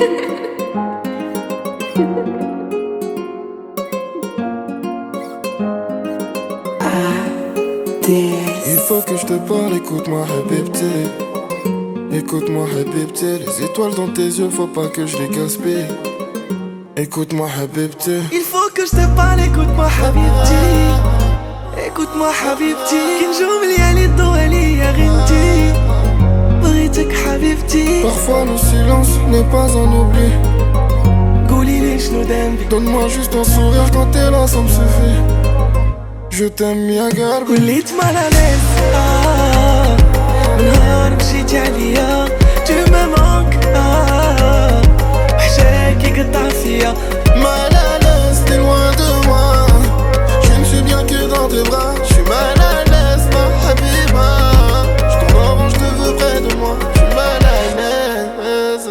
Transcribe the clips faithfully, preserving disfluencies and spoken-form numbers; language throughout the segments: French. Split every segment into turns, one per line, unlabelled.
Il faut que je te parle, écoute-moi Habibti. Écoute-moi Habibti, les étoiles dans tes yeux, faut pas que je les gaspille. Écoute-moi Habibti.
Il faut que je te parle, écoute-moi Habibti. Écoute-moi Habibti. كي نجوم الليالي الضوء ليا غنتي بغيتك حبيبتي.
Parfois le silence n'est pas un oubli.
قولي لي شنو ذنبي.
Donne-moi juste un sourire quand t'es là, ça me suffit. Je t'aime يا قلبي.
وليت مالاليز آه من نهار مشيتي عليا. Tu me manques آه وحشاك يقطع فيا.
Mal à l'aise, t'es loin de moi. Je ne suis bien que dans tes bras. Je suis mal à l'aise, ma habiba. Je tombe en rond, je te veux près de moi. Je suis mal à l'aise.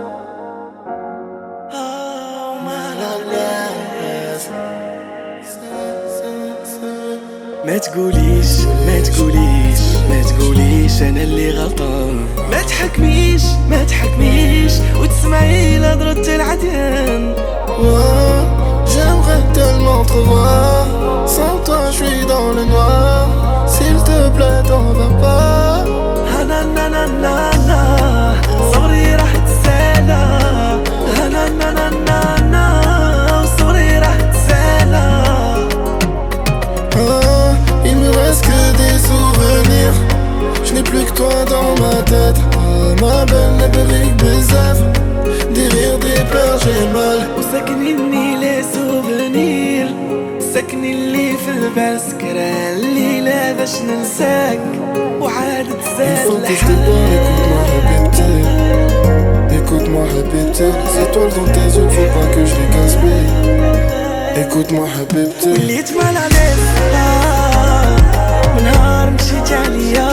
آه
Mal à l'aise.
ما تقوليش ما تقوليش ما تقوليش انا اللي غلطان. ما تحكميش ما تحكميش وتسمعي لهضرة العديان.
Ouais, j'aimerais tellement te revoir. Sans toi, je suis dans le noir. S'il te plaît, t'en vas pas.
هنا نا نا نا نا صبري راح تسالى. هنا نا نا نا نا صبري راح تسالى.
Ah, il me reste que des souvenirs. Je n'ai plus que toi dans ma tête. Ah, ma belle nabrik bezaf. Des rires, des pleurs, j'ai mal.
وسكنني لي سوفونير. سكني اللي في البال سكرة الليلة باش ننساك وعاد
Il
تزال
faut que je te parle, écoute-moi Habibti. Écoute-moi Habibti. Les étoiles dans tes yeux, faut pas que je les gaspille. Écoute-moi Habibti.
وليت مالاليز آه من نهار مشيتي عليا.